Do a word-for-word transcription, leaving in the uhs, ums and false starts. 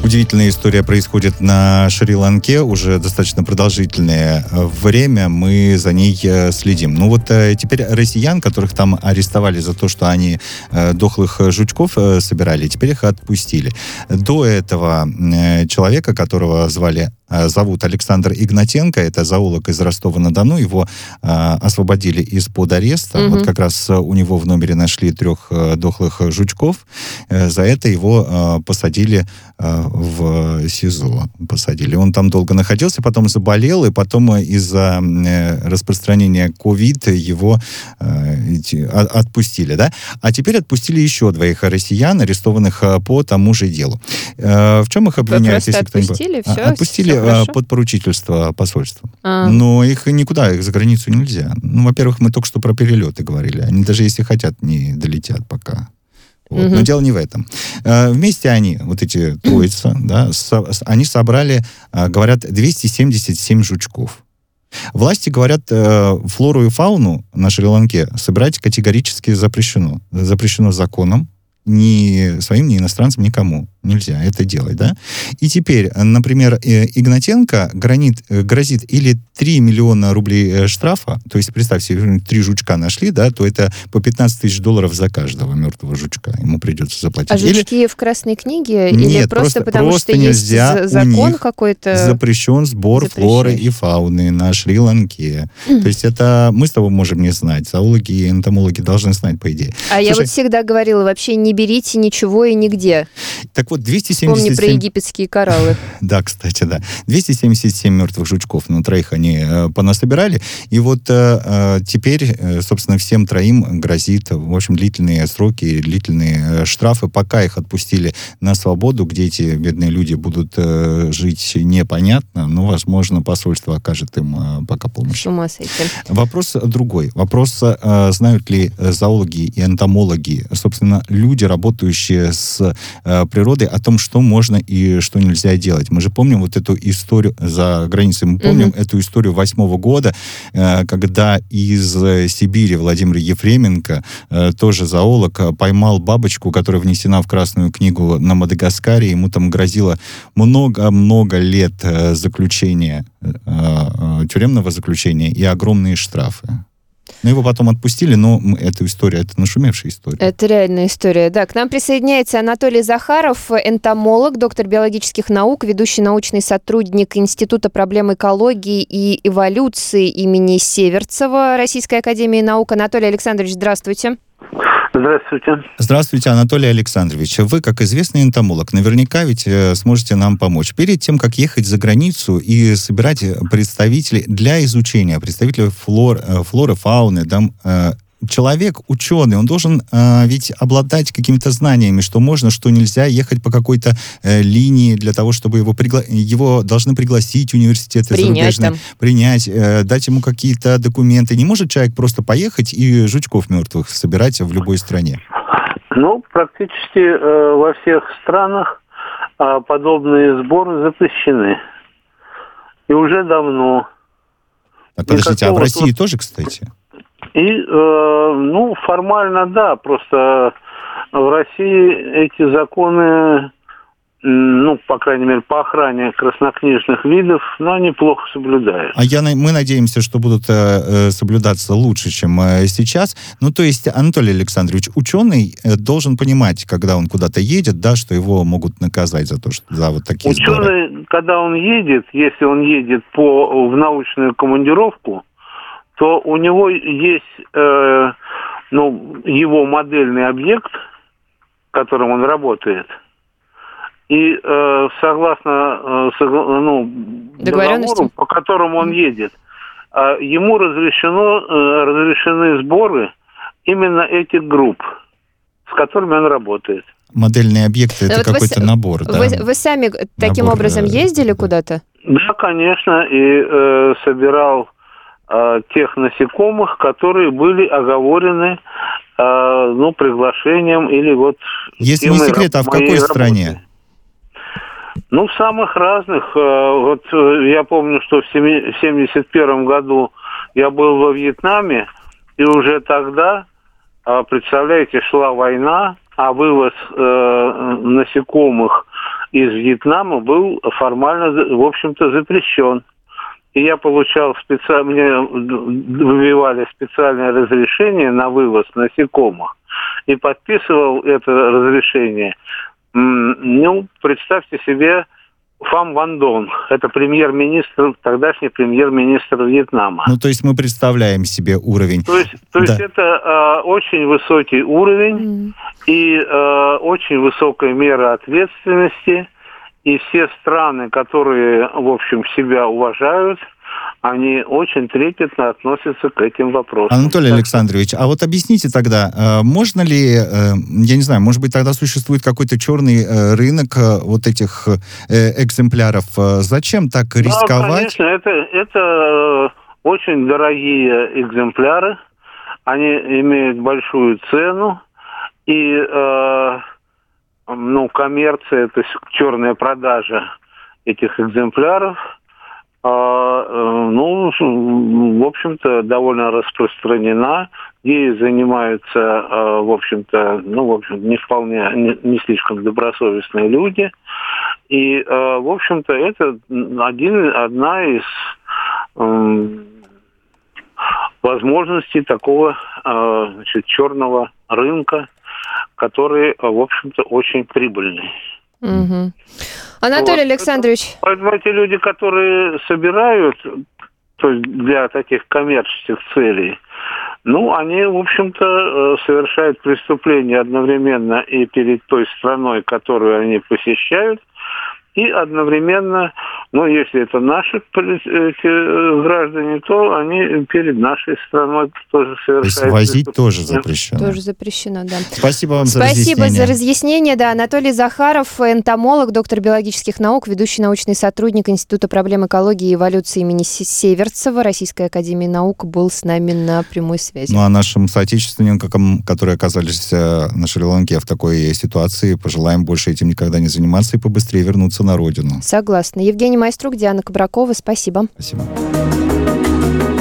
Удивительная история происходит на Шри-Ланке. Уже достаточно продолжительное время мы за ней следим. Ну вот теперь россиян, которых там арестовали за то, что они дохлых жучков собирали, теперь их отпустили. До этого человека, которого звали зовут Александр Игнатенко, это зоолог из Ростова-на-Дону, его э, освободили из-под ареста. Mm-hmm. Вот как раз у него в номере нашли трех э, дохлых жучков. Э, за это его э, посадили э, в СИЗО. Посадили. Он там долго находился, потом заболел, и потом из-за э, распространения ковид его э, эти, а, отпустили. Да? А теперь отпустили еще двоих россиян, арестованных э, по тому же делу. Э, в чем их обвиняют? Вы просто если отпустили? кто-нибудь... Все? Отпустили под поручительство посольства. А. Но их никуда, их за границу нельзя. Ну, во-первых, мы только что про перелеты говорили. Они даже если хотят, не долетят пока. Вот. Угу. Но дело не в этом. Вместе они, вот эти троица, да, со, они собрали, говорят, двести семьдесят семь жучков. Власти говорят, флору и фауну на Шри-Ланке собирать категорически запрещено. Запрещено законом. Ни своим, ни иностранцам, никому нельзя это делать, да? И теперь, например, Игнатенко гранит, грозит или три миллиона рублей штрафа, то есть, представьте, три жучка нашли, да, то это по пятнадцать тысяч долларов за каждого мертвого жучка ему придется заплатить. А жучки или... в Красной книге? Нет, или просто, просто потому, просто что нельзя, есть закон какой-то? Запрещен сбор флоры и фауны на Шри-Ланке. Mm. То есть это мы с тобой можем не знать, зоологи и энтомологи должны знать, по идее. А Слушай, я вот всегда говорила, вообще не берите ничего и нигде. Так вот, двести семьдесят семь... Помни про египетские кораллы. Да, кстати, да. двести семьдесят семь мертвых жучков, ну, троих они э, понасобирали. И вот э, теперь, э, собственно, всем троим грозит, в общем, длительные сроки, длительные э, штрафы. Пока их отпустили на свободу, где эти бедные люди будут э, жить, непонятно, но, возможно, посольство окажет им э, пока помощь. С ума сойти. Вопрос другой. Вопрос, э, знают ли зоологи и энтомологи, собственно, люди, работающие с э, природой, о том, что можно и что нельзя делать. Мы же помним вот эту историю за границей, мы помним mm-hmm. эту историю восьмого года, э, когда из Сибири Владимир Ефременко, э, тоже зоолог, поймал бабочку, которая внесена в Красную книгу на Мадагаскаре. Ему там грозило много-много лет э, заключения, э, э, тюремного заключения и огромные штрафы. Ну, его потом отпустили, но эта история, это нашумевшая история. Это реальная история, да. К нам присоединяется Анатолий Захаров, энтомолог, доктор биологических наук, ведущий научный сотрудник Института проблем экологии и эволюции имени Северцева Российской академии наук. Анатолий Александрович, здравствуйте. Здравствуйте. Здравствуйте, Анатолий Александрович. Вы, как известный энтомолог, наверняка ведь сможете нам помочь. Перед тем, как ехать за границу и собирать представителей для изучения, представителей флор, флоры, фауны, да, человек, ученый, он должен э, ведь обладать какими-то знаниями, что можно, что нельзя, ехать по какой-то э, линии для того, чтобы его, пригла... его должны пригласить университеты принять зарубежные, там. принять, э, дать ему какие-то документы. Не может человек просто поехать и жучков мертвых собирать в любой стране? Ну, практически э, во всех странах э, подобные сборы запрещены. И уже давно. А, подождите, а в России тут... тоже, кстати? И, э, ну, формально, да, просто в России эти законы, ну, по крайней мере, по охране краснокнижных видов, но они плохо соблюдаются. А я, мы надеемся, что будут э, соблюдаться лучше, чем э, сейчас. Ну, то есть, Анатолий Александрович, ученый э, должен понимать, когда он куда-то едет, да, что его могут наказать за то, что за вот такие ученый, сборы. Когда он едет, если он едет по, в научную командировку, то у него есть э, ну, его модельный объект, которым он работает. И э, согласно э, согла- ну, договору, по которому он едет, э, ему разрешено, э, разрешены сборы именно этих групп, с которыми он работает. Модельные объекты — это вот какой-то вы, набор, вы, да? Вы сами таким набор, образом ездили да. куда-то? Да, конечно, и э, собирал тех насекомых, которые были оговорены э, ну, приглашением или вот... Если не секрет, а в какой работы. стране? Ну, в самых разных. Э, вот я помню, что в семьдесят первом году я был во Вьетнаме, и уже тогда, э, представляете, шла война, а вывоз э, насекомых из Вьетнама был формально, в общем-то, запрещен. И я получал специально, мне выбивали специальное разрешение на вывоз насекомых. И подписывал это разрешение, ну, представьте себе, Фам Ван Дон. Это премьер-министр, тогдашний премьер-министр Вьетнама. Ну, то есть мы представляем себе уровень. То есть, то есть да. это э, очень высокий уровень mm. и э, очень высокая мера ответственности. И все страны, которые, в общем, себя уважают, они очень трепетно относятся к этим вопросам. Anatoly Alexandrovich, а вот объясните тогда, можно ли, я не знаю, может быть, тогда существует какой-то черный рынок вот этих экземпляров? Зачем так рисковать? Да, конечно, это, это очень дорогие экземпляры, они имеют большую цену, и ну, коммерция, то есть черная продажа этих экземпляров, ну, в общем-то, довольно распространена, ею занимаются, в общем-то, ну, в общем, не вполне, не, не слишком добросовестные люди. И, в общем-то, это один, одна из э, возможностей такого, э, значит, черного рынка, который, в общем-то, очень прибыльный. Угу. Анатолий вот. Александрович. Поэтому эти люди, которые собирают, то есть для таких коммерческих целей, ну, они, в общем-то, совершают преступления одновременно и перед той страной, которую они посещают, и одновременно, ну, если это наши эти граждане, то они перед нашей страной тоже совершают. То есть возить тоже запрещено. Тоже запрещено, да. Спасибо вам за Спасибо разъяснение. за разъяснение. Да, Анатолий Захаров, энтомолог, доктор биологических наук, ведущий научный сотрудник Института проблем экологии и эволюции имени Северцева Российской академии наук, был с нами на прямой связи. Ну, а нашим соотечественникам, которые оказались на Шри-Ланке в такой ситуации, пожелаем больше этим никогда не заниматься и побыстрее вернуться на родину. Согласна. Евгений Майструк, Диана Кабракова, спасибо. Спасибо.